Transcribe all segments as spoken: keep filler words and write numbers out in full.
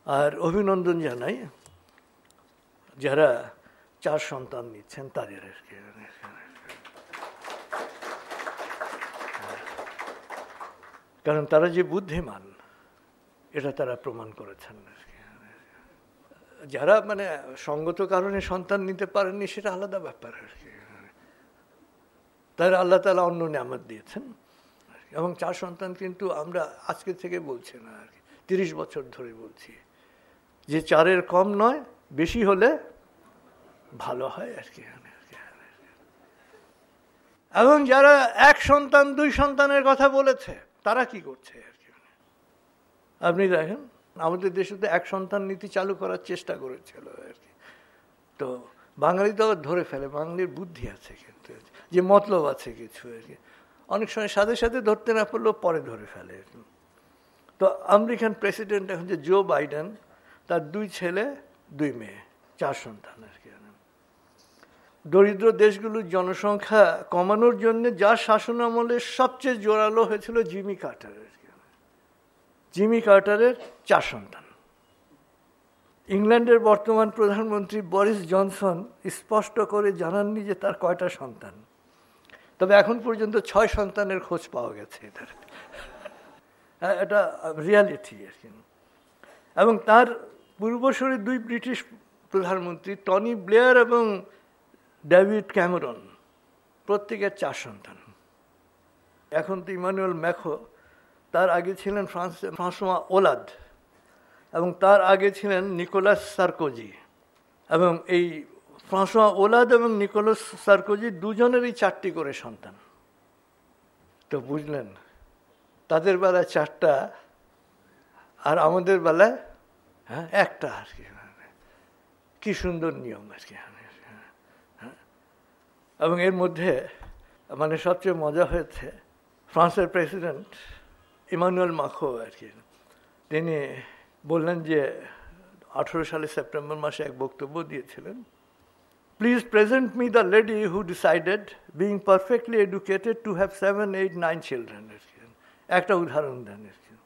আর অভিনন্দন জানাই যারা চার সন্তান নিচ্ছেন তাদের আর কি। কারণ তারা যে বুদ্ধিমান এটা তারা প্রমাণ করেছেন। যারা মানে সঙ্গত কারণে সন্তান নিতে পারেননি সেটা আলাদা ব্যাপার আর কি। তারা আল্লাহ তাআলা অন্য নিয়ামত দিয়েছেন এবং চার সন্তান কিন্তু আমরা আজকে থেকে বলছি না আর কি, তিরিশ বছর ধরে বলছি যে চারের কম নয়, বেশি হলে ভালো হয় আর কি। এবং যারা এক সন্তান দুই সন্তানের কথা বলেছে তারা কি করছে আর কি। আপনি দেখেন আমাদের দেশে তো এক সন্তান নীতি চালু করার চেষ্টা করেছিল আর কি। তো বাঙালি তো আবার ধরে ফেলে, বাঙালির বুদ্ধি আছে কিন্তু, যে মতলব আছে কিছু আর কি, অনেক সময় সাথে সাথে ধরতে না পারলেও পরে ধরে ফেলে। তো আমেরিকান প্রেসিডেন্ট এখন যে জো বাইডেন, তার দুই ছেলে দুই মেয়ে, চার সন্তান আর কি। দরিদ্র দেশগুলোর জনসংখ্যা কমানোর জন্য যার শাসনামলে সবচেয়ে জোরালো হয়েছিল জিমি কার্টারের। জিমি কার্টারের চার সন্তান। ইংল্যান্ডের বর্তমান প্রধানমন্ত্রী বরিস জনসন স্পষ্ট করে জানাননি যে তার কয়টা সন্তান, তবে এখন পর্যন্ত ছয় সন্তানের খোঁজ পাওয়া গেছে। এটার এটা রিয়ালিটি আর কি। এবং তার পূর্বসূরি দুই ব্রিটিশ প্রধানমন্ত্রী টনি ব্লেয়ার এবং ডেভিড ক্যামেরন প্রত্যেকের চার সন্তান। এখন তো ইমানুয়েল ম্যাখো, তার আগে ছিলেন ফ্রান্স ফ্রাঁসোয়া ওলাদ, এবং তার আগে ছিলেন নিকোলাস সার্কোজি। এবং এই ফ্রাঁসোয়া ওলাদ এবং নিকোলাস সার্কোজি দুজনেরই চারটি করে সন্তান। তো বুঝলেন, তাদের বেলায় চারটা আর আমাদের বেলায় হ্যাঁ একটা আর কি। কি সুন্দর নিয়ম আর কি। এবং এর মধ্যে মানে সবচেয়ে মজা হয়েছে, ফ্রান্সের প্রেসিডেন্ট ইমানুয়েল মাখো আর কি, তিনি বললেন যে আঠেরো সালে সেপ্টেম্বর মাসে এক বক্তব্য দিয়েছিলেন, please present me the lady who decided being perfectly educated to have seven eight nine children আর কি। একটা উদাহরণ দেন আর কি।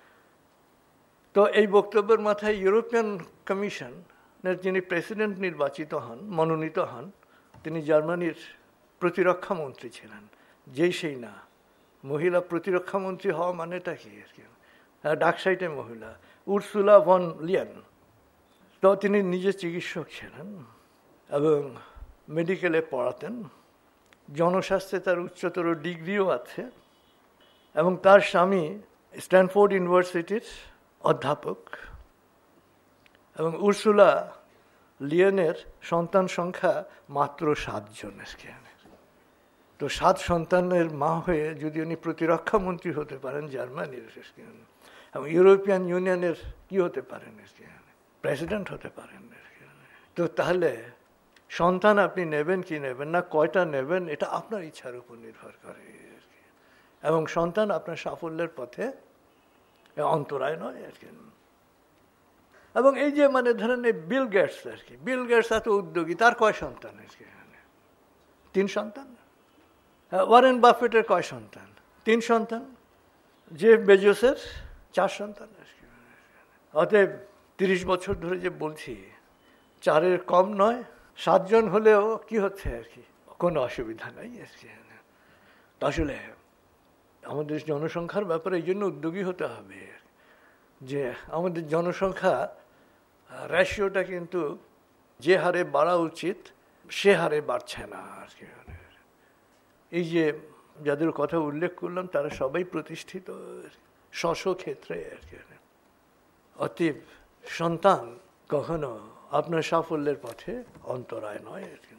তো এই বক্তব্যের মাথায় ইউরোপিয়ান কমিশনের যিনি প্রেসিডেন্ট নির্বাচিত হন, মনোনীত হন, তিনি জার্মানির প্রতিরক্ষা মন্ত্রী ছিলেন। যেই সেই না, মহিলা প্রতিরক্ষা মন্ত্রী হওয়া মানেটা কি আর কি, ডাকসাইটে মহিলা, উর্সুলা ভন লিয়েন। তো তিনি নিজে চিকিৎসক ছিলেন এবং মেডিকেলে পড়াতেন, জনস্বাস্থ্যে তার উচ্চতর ডিগ্রিও আছে, এবং তার স্বামী স্ট্যানফোর্ড ইউনিভার্সিটির অধ্যাপক। এবং উর্সুলা লিয়েনের সন্তান সংখ্যা মাত্র সাতজন। তো সাত সন্তানের মা হয়ে যদি উনি প্রতিরক্ষা মন্ত্রী হতে পারেন জার্মানির, এবং ইউরোপিয়ান ইউনিয়নের কি হতে পারেন, প্রেসিডেন্ট হতে পারেন। তো তাহলে সন্তান আপনি নেবেন কি নেবেন না, কয়টা নেবেন, এটা আপনার ইচ্ছার উপর নির্ভর করে। এবং সন্তান আপনার সাফল্যের পথে অন্তরায় নয় আর কি। এবং এই যে মানে ধরেন এই বিল গেটস আর কি, বিল গেটস এত উদ্যোগী, তার কয় সন্তান আর কি? তিন সন্তান। ওয়ারেন বাফেটের কয় সন্তান? তিন সন্তান। জেফ বেজোসের চার সন্তান আর কি। অতএব তিরিশ বছর ধরে যে বলছি চারের কম নয়, সাতজন হলেও কি হচ্ছে আর কি, কোনো অসুবিধা নাই আর কি। আসলে আমাদের জনসংখ্যার ব্যাপারে এই জন্য উদ্যোগী হতে হবে যে আমাদের জনসংখ্যা রেশিওটা কিন্তু যে হারে বাড়া উচিত সে হারে বাড়ছে না আর কি। এই যে যাদের কথা উল্লেখ করলাম তারা সবাই প্রতিষ্ঠিত স্ব ক্ষেত্রে আর কি। অতএব সন্তান কখনো আপনার সাফল্যের পথে অন্তরায় নয় আর কি।